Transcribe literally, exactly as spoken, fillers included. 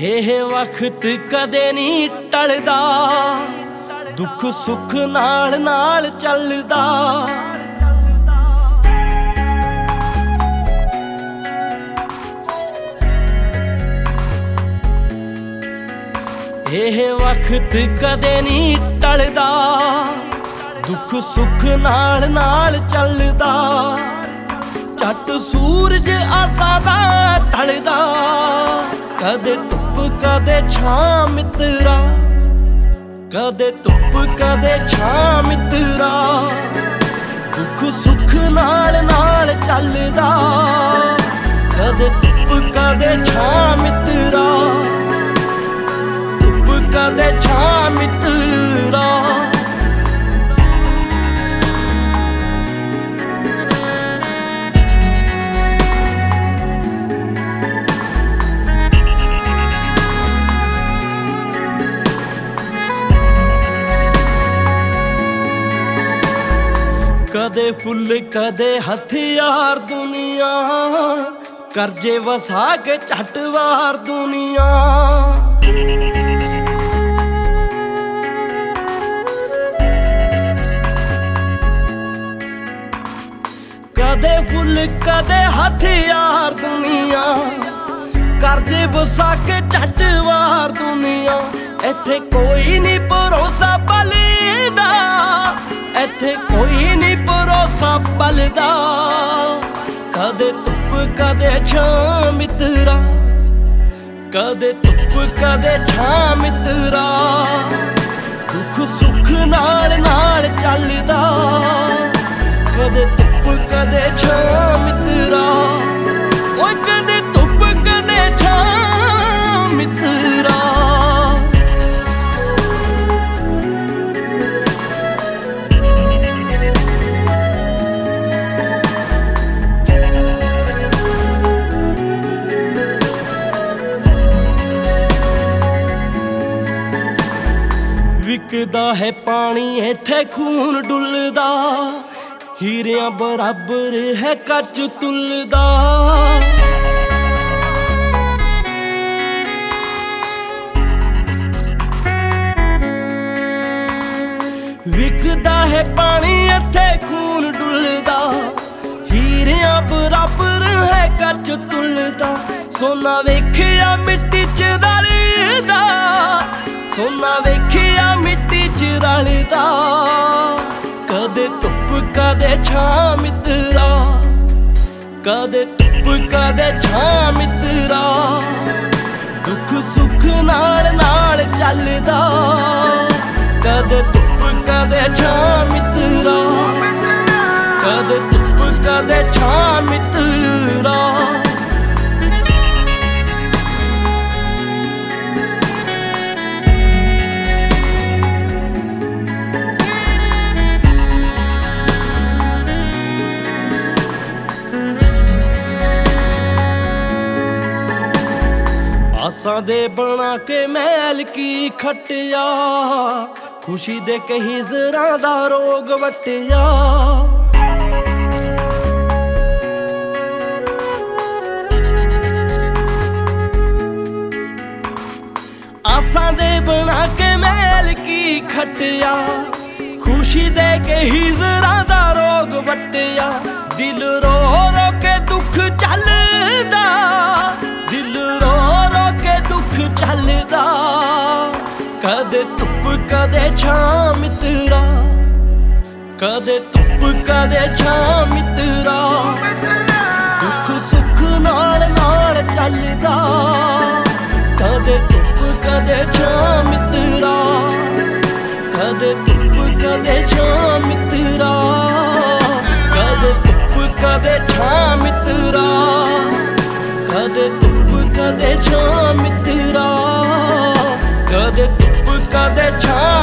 ਇਹ ਵਕਤ ਕਦੇ ਨਹੀਂ ਟਲਦਾ, ਦੁੱਖ ਸੁੱਖ ਨਾਲ ਨਾਲ ਚੱਲਦਾ। ਇਹ ਵਕਤ ਕਦੇ ਨਹੀਂ ਟਲਦਾ, ਦੁੱਖ ਸੁੱਖ ਨਾਲ ਨਾਲ ਚੱਲਦਾ। ਝੱਟ ਸੂਰਜ ਆਸਾਂ ਦਾ ਢਲਦਾ, ਕਦੇ ਧੁੱਪ ਕਦੇ ਛਾਂ ਮਿੱਤਰਾ, ਕਦੇ ਧੁੱਪ ਕਦੇ ਛਾਂ ਮਿੱਤਰਾ। ਦੁੱਖ ਸੁੱਖ ਨਾਲ ਨਾਲ ਚੱਲਦਾ, ਕਦੇ ਧੁੱਪ ਕਦੇ ਛਾਂ ਮਿੱਤਰਾ, ਧੁੱਪ ਕਦੇ ਛਾਂ ਮਿੱਤਰਾ। ਕਦੇ ਫੁੱਲ ਕਦੇ ਹਥਿਆਰ ਦੁਨੀਆ, ਕਰਜ਼ੇ ਵਸਾ ਕੇ ਝੱਟ ਵਾਰ ਦੁਨੀਆ। ਕਦੇ ਫੁੱਲ ਕਦੇ ਹਥਿਆਰ ਦੁਨੀਆ, ਕਰਜ਼ੇ ਵਸਾ ਕੇ ਝੱਟ ਵਾਰ ਦੁਨੀਆ। ਇੱਥੇ ਕੋਈ ਨਹੀਂ ਭਰੋਸਾ ਬਲਦਾ, ਇੱਥੇ ਕੋਈ ਨਹੀਂ ਭਰੋਸਾ ਬਲਦਾ। ਕਦੇ ਧੁੱਪ ਕਦੇ ਛਾਂ ਮਿੱਤਰਾ, ਕਦੇ ਧੁੱਪ ਕਦੇ ਛਾਂ ਮਿੱਤਰਾ। ਦੁੱਖ ਸੁੱਖ ਨਾਲ ਨਾਲ ਚੱਲਦਾ, ਕਦੇ ਧੁੱਪ ਕਦੇ ਛਾਂ ਮਿੱਤਰਾ। ਓਏ ਕਦੇ ਧੁੱਪ ਕਦੇ ਛਾਂ ਮਿੱਤਰਾ। ਵਿਕਦਾ ਹੈ ਪਾਣੀ ਇੱਥੇ ਖੂਨ ਡੁੱਲਦਾ, ਹੀਰਿਆਂ ਬਰਾਬਰ ਹੈ ਕੱਚ ਤੁਲਦਾ। ਵਿਕਦਾ ਹੈ ਪਾਣੀ ਇੱਥੇ ਖੂਨ ਡੁੱਲਦਾ, ਹੀਰਿਆਂ ਬਰਾਬਰ ਹੈ ਕੱਚ ਤੁਲਦਾ। ਸੋਨਾ ਵੇਖਿਆ ਮਿੱਟੀ ਚ ਰਲਦਾ, ਸੋਨਾ ਵੇਖਿਆ ਮਿੱਟੀ ਚ ਰਲਦਾ। ਕਦੇ ਧੁੱਪ ਕਦੇ ਛਾਂ ਮਿੱਤਰਾ, ਕਦੇ ਧੁੱਪ ਕਦੇ ਛਾਂ ਮਿੱਤਰਾ। ਦੁੱਖ ਸੁੱਖ ਨਾਲ ਨਾਲ ਚੱਲਦਾ, ਕਦੇ ਧੁੱਪ ਕਦੇ ਛਾਂ ਮਿੱਤਰਾ, ਕਦੇ ਧੁੱਪ ਕਦੇ ਛਾਂ ਮਿੱਤਰਾ। ਆਸਾਂ ਦੇ ਬਣਾ ਕੇ ਮਹਿਲ ਕੀ ਖੱਟਿਆ, ਖੁਸ਼ੀ ਦੇ ਕਹੀਂ ਜ਼ਰਾਂ ਦਾ ਰੋਗ ਵੱਟਿਆ। ਆਸਾਂ ਦੇ ਬਣਾ ਕੇ ਮਹਿਲ ਕੀ ਖੱਟਿਆ, ਖੁਸ਼ੀ ਦੇ ਕਹੀਂ ਜ਼ਰਾਂ ਦਾ ਰੋਗ ਵੱਟਿਆ। ਦਿਲ ਰੋ ਰੋ ਕੇ ਦੁੱਖ ਚੱਲਦਾ, ਦਿਲ ਰੋ ਰੋ ਕੇ ਦੁੱਖ ਚੱਲਦਾ। ਕਦੇ ਧੁੱਪ ਕਦੇ ਛਾਂ ਮਿੱਤਰਾ, ਕਦੇ ਧੁੱਪ ਕਦੇ ਛਾਂ ਮਿੱਤਰਾ। ਦੁੱਖ ਸੁੱਖ ਨਾਲ ਨਾਲ ਚੱਲਦਾ, ਕਦੇ ਧੁੱਪ ਕਦੇ ਛਾਂ ਮਿੱਤਰਾ, ਕਦੇ ਧੁੱਪ ਕਦੇ ਛਾਂ ਮਿੱਤਰਾ। ਕਦੇ ਧੁੱਪ ਕਦੇ ਛਾਂ ਮਿੱਤਰਾ, ਕਦੇ ਧੁੱਪ ਕਦੇ ਛਾਂ ਮਿੱਤਰਾ, ਕਦੇ ਧੁੱਪ ਕਦੇ ਛਾਂ